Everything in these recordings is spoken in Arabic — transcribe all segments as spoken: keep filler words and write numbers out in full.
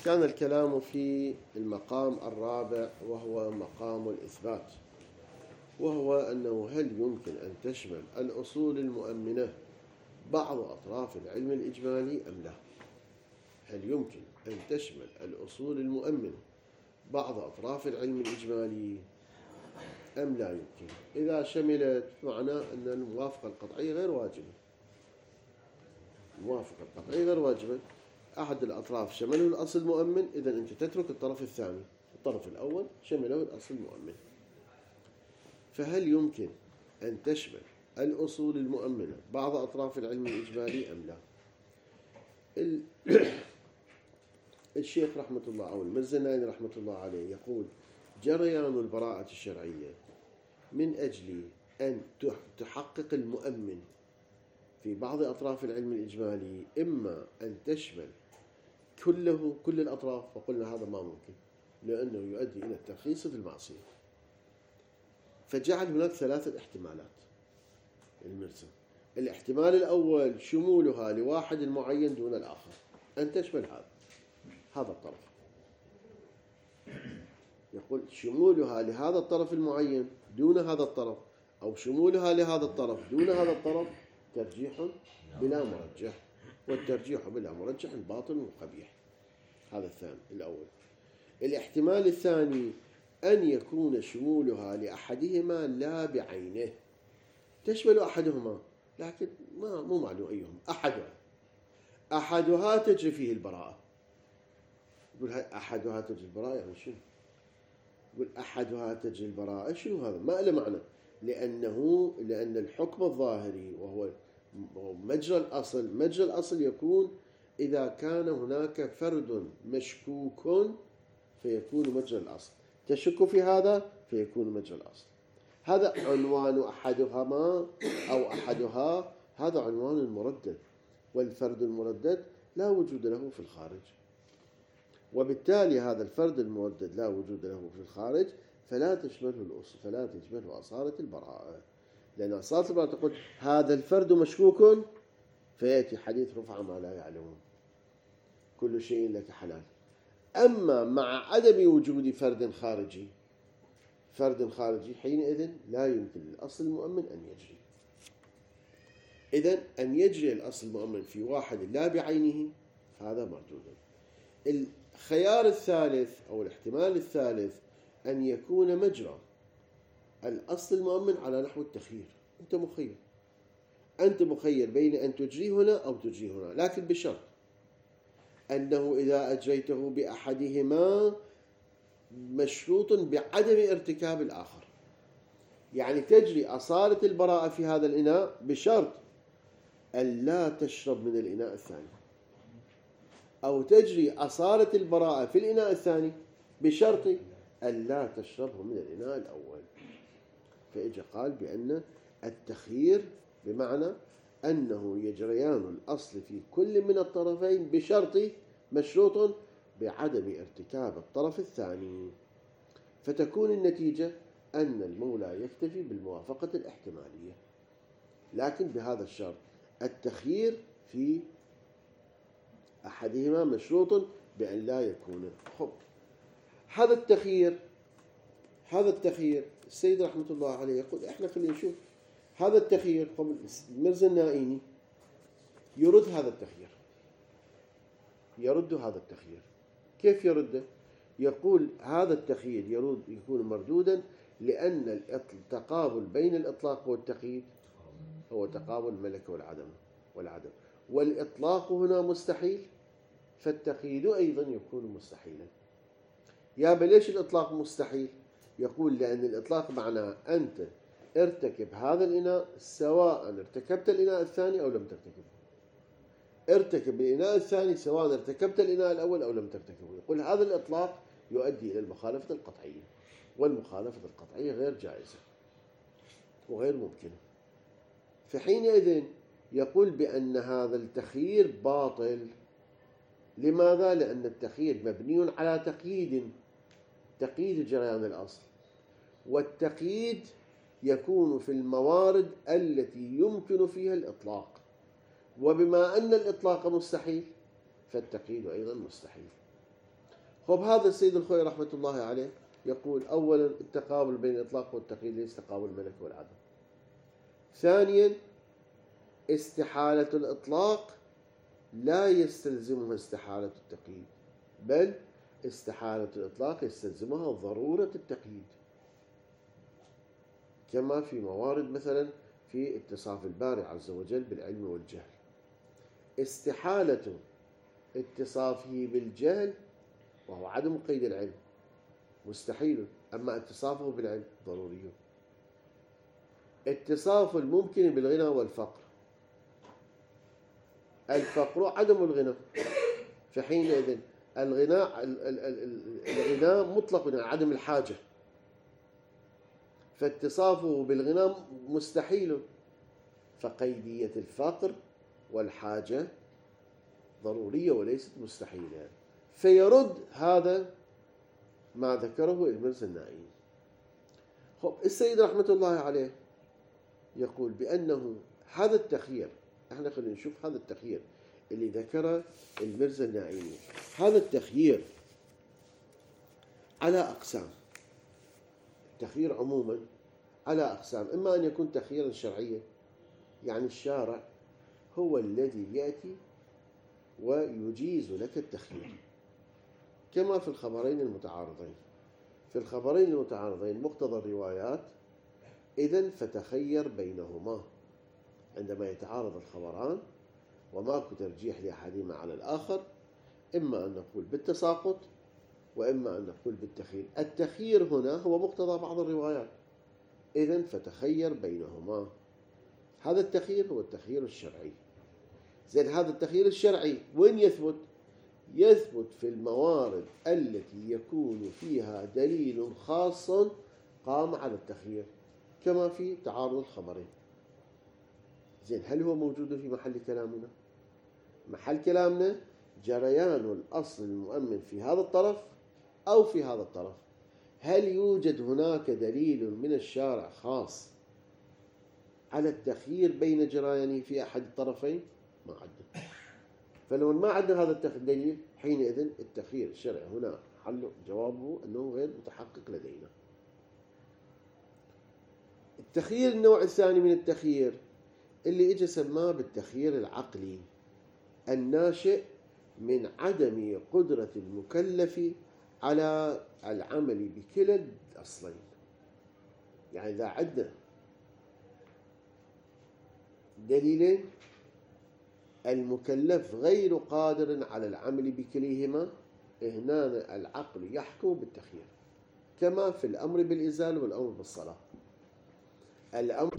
كان الكلام في المقام الرابع وهو مقام الإثبات، وهو أنه هل يمكن أن تشمل الأصول المؤمنة بعض أطراف العلم الإجمالي أم لا؟ هل يمكن أن تشمل الأصول المؤمنة بعض أطراف العلم الإجمالي أم لا يمكن؟ إذا شملت معناه أن الموافقة القطعية غير واجبة. الموافقة القطعية غير واجبة. أحد الأطراف شمله الأصل المؤمن، إذا أنت تترك الطرف الثاني. الطرف الأول شمله الأصل المؤمن. فهل يمكن أن تشمل الأصول المؤمنة بعض أطراف العلم الإجمالي أم لا؟ الشيخ رحمة الله أو المرزناني رحمة الله عليه يقول: جريان البراءة الشرعية من أجل أن تحقق المؤمن في بعض أطراف العلم الإجمالي إما أن تشمل كله كل الأطراف، وقلنا هذا ما ممكن لأنه يؤدي إلى الترخيص في المعصية. فجعل هناك ثلاثة احتمالات المرسم. الاحتمال الأول شمولها لواحد معين دون الآخر، أن تشمل هذا هذا الطرف. يقول شمولها لهذا الطرف المعين دون هذا الطرف، أو شمولها لهذا الطرف دون هذا الطرف ترجيح بلا مرجح، والترجيح بلا مرجح باطل وقبيح. هذا الثاني الأول. الاحتمال الثاني أن يكون شمولها لأحدهما لا بعينه، تشمل أحدهما لكن ما مو معلوم أيهم. أحدها أحدها تجري فيه البراءة. يقول هاي أحدها تجري البراءة يعني شنو؟ يقول أحدها تجري البراءة شنو هذا؟ ما له معنى، لأنه لأن الحكم الظاهري وهو مجرى الأصل، مجرى الأصل يكون إذا كان هناك فرد مشكوك فيكون مجرى الأصل، تشك في هذا فيكون مجرى الأصل. هذا عنوان أحدهما أو أحدها، هذا عنوان المردد، والفرد المردد لا وجود له في الخارج، وبالتالي هذا الفرد المردد لا وجود له في الخارج، فلا تشمله الأصل، فلا تشمله أصالة البراءة. لأن أصالة البراءة تقول هذا الفرد مشكوك، فيأتي حديث رفع ما لا يعلمون، كل شيء لك حلال. أما مع عدم وجود فرد خارجي، فرد خارجي حينئذ لا يمكن للأصل المؤمن أن يجري. إذن أن يجري الأصل المؤمن في واحد لا بعينه هذا مردود. الخيار الثالث أو الاحتمال الثالث أن يكون مجرى الأصل المؤمن على نحو التخيير. أنت مخير، أنت مخير بين أن تجري هنا أو تجري هنا، لكن بشرط أنه إذا أجريته بأحدهما مشروط بعدم ارتكاب الآخر. يعني تجري أصالة البراءة في هذا الإناء بشرط أن لا تشرب من الإناء الثاني، أو تجري أصالة البراءة في الإناء الثاني بشرط أن لا تشربه من الإناء الأول. فإجا قال بأن التخيير بمعنى أنه يجريان الأصل في كل من الطرفين بشرط مشروط بعدم ارتكاب الطرف الثاني، فتكون النتيجة أن المولى يكتفي بالموافقة الاحتمالية، لكن بهذا الشرط التخيير في أحدهما مشروط بأن لا يكون. خب هذا التخيير هذا التخيير السيد رحمة الله عليه يقول إحنا خلينا نشوف هذا التخيير. المرزا النائيني يرد هذا التخيير، يرد هذا التخيير. كيف يرده؟ يقول هذا التخيير يرد يكون مردودا لأن التقابل بين الإطلاق والتقييد هو تقابل الملكة والعدم والعدم والإطلاق هنا مستحيل، فالتقييد أيضا يكون مستحيلا. يا بليش الإطلاق مستحيل؟ يقول لأن الإطلاق معناه أنت ارتكب هذا الإناء سواء ارتكبت الإناء الثاني أو لم ترتكبه، ارتكب الإناء الثاني سواء ارتكبت الإناء الأول أو لم ترتكبه. يقول هذا الإطلاق يؤدي إلى المخالفة القطعية، والمخالفة القطعية غير جائزة وغير ممكنة. فحينئذ يقول بأن هذا التخيير باطل. لماذا؟ لأن التخيير مبني على تقييد، تقييد جريان الأصل، والتقييد يكون في الموارد التي يمكن فيها خب هذا السيد الخوئي رحمة الله عليه يقول أولا التقابل بين الإطلاق والتقييد ليس تقابل الملك والعدم. ثانيا استحالة الإطلاق لا يستلزمها استحالة التقييد، بل استحالة الإطلاق يستلزمها ضرورة التقييد، كما في موارد مثلا في اتصاف الباري عز وجل بالعلم والجهل. استحالة اتصافه بالجهل وهو عدم قيد العلم مستحيل، أما اتصافه بالعلم ضروري. اتصاف الممكن بالغنى والفقر، الفقر عدم الغنى، فحينئذ الغناء الغناء مطلق من عدم الحاجة، فاتصافه بالغنى مستحيل، فقيدية الفقر والحاجة ضرورية وليست مستحيلة. فيرد هذا ما ذكره المرزا النائي. خب السيد رحمة الله عليه يقول بأنه هذا التخيير، احنا خلينا نشوف هذا التخيير اللي ذكره المرزا النائي. هذا التخيير على أقسام، التخيير عموما على أقسام، إما أن يكون تخييرا شرعيا، يعني الشارع هو الذي يأتي ويجيز لك التخيير، كما في الخبرين المتعارضين. في الخبرين المتعارضين مقتضى الروايات إذن فتخير بينهما عندما يتعارض الخبران وماكو ترجيح لأحدهما على الآخر، إما أن نقول بالتساقط وإما أن نقول بالتخيير. التخيير هنا هو مقتضى بعض الروايات، إذن فتخير بينهما. هذا التخيير هو التخيير الشرعي. زين هذا التخيير الشرعي وين يثبت؟ يثبت في الموارد التي يكون فيها دليل خاص قام على التخيير، كما في تعارض الخبرين. زين هل هو موجود في محل كلامنا؟ محل كلامنا جريان الأصل المؤمن في هذا الطرف أو في هذا الطرف. هل يوجد هناك دليل من الشارع خاص على التخيير بين جريانه في أحد الطرفين؟ ما عندنا. فلو ما عندنا هذا الدليل حينئذ التخيير الشرعي هنا حله جوابه أنه غير متحقق لدينا. التخيير النوع الثاني من التخيير اللي اجى سماه بالتخيير العقلي، الناشئ من عدم قدرة المكلف على العمل بكلا الأصلين. يعني إذا عندنا دليلين المكلف غير قادر على العمل بكليهما، هنا العقل يحكم بالتخيير، كما في الأمر بالإزالة والأمر بالصلاة. الأمر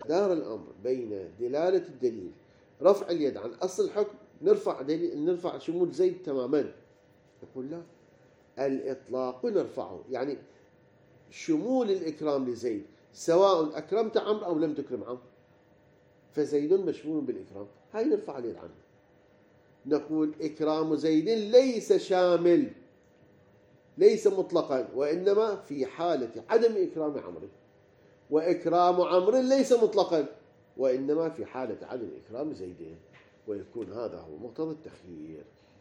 دار الأمر بين دلالة الدليل رفع اليد عن أصل الحكم نرفع دليل نرفع شمول زيد تماما. يقول لا، الإطلاق نرفعه، يعني شمول الإكرام لزيد سواء أكرمت عمرو أو لم تكرم عمرو، فزيد مشمول بالإكرام، هاي نرفع اليد عنه. نقول إكرام زيد ليس شامل، ليس مطلقا، وإنما في حالة عدم إكرام عمرو، وإكرام عمرو ليس مطلقا، وإنما في حالة عدم إكرام زيدين، ويكون هذا هو مقتضى التخيير.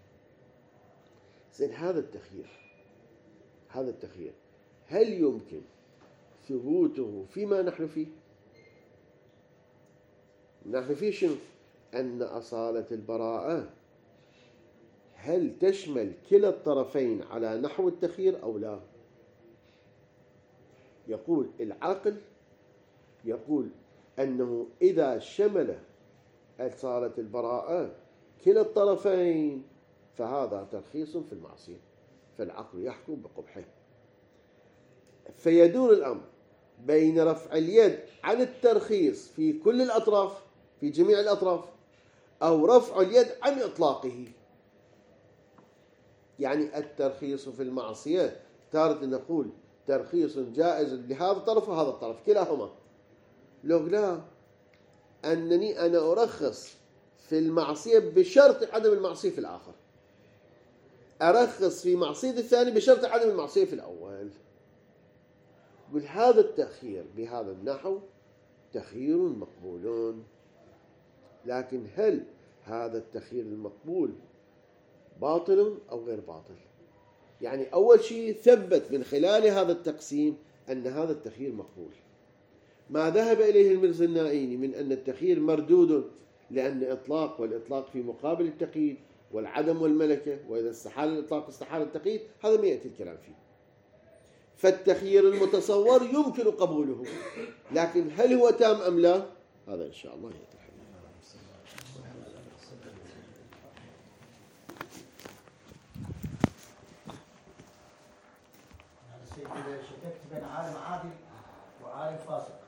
زين، هذا التخيير هذا التخيير هل يمكن ثبوته فيما نحن فيه؟ نحن فيه شنو؟ أن أصالة البراءة هل تشمل كلا الطرفين على نحو التخيير أو لا؟ يقول العقل يقول أنه إذا شمل أصالة البراءة كلا الطرفين فهذا ترخيص في المعصية، فالعقل يحكم بقبحه. فيدور الأمر بين رفع اليد عن الترخيص في كل الأطراف، في جميع الأطراف، أو رفع اليد عن إطلاقه. يعني الترخيص في المعصية تارة نقول ترخيص جائز لهذا الطرف وهذا الطرف كلاهما. لو لا، أنني أنا أرخص في المعصية بشرط عدم المعصية في الآخر، أرخص في معصية الثاني بشرط عدم المعصية في الأول. يقول هذا التأخير بهذا النحو تخيير مقبول. لكن هل هذا التخيير المقبول باطل أو غير باطل؟ يعني أول شيء ثبت من خلال هذا التقسيم أن هذا التخيير مقبول. ما ذهب إليه المرزا النائيني من أن التخيير مردود لأن إطلاق، والإطلاق في مقابل التقييد، والعدم والملكة، وإذا استحال الإطلاق استحال التقييد، هذا ما يأتي الكلام فيه. فالتخيير المتصور يمكن قبوله، لكن هل هو تام أم لا؟ هذا إن شاء الله يأتي. إذا شككت بين عالم عادل وعالم فاسق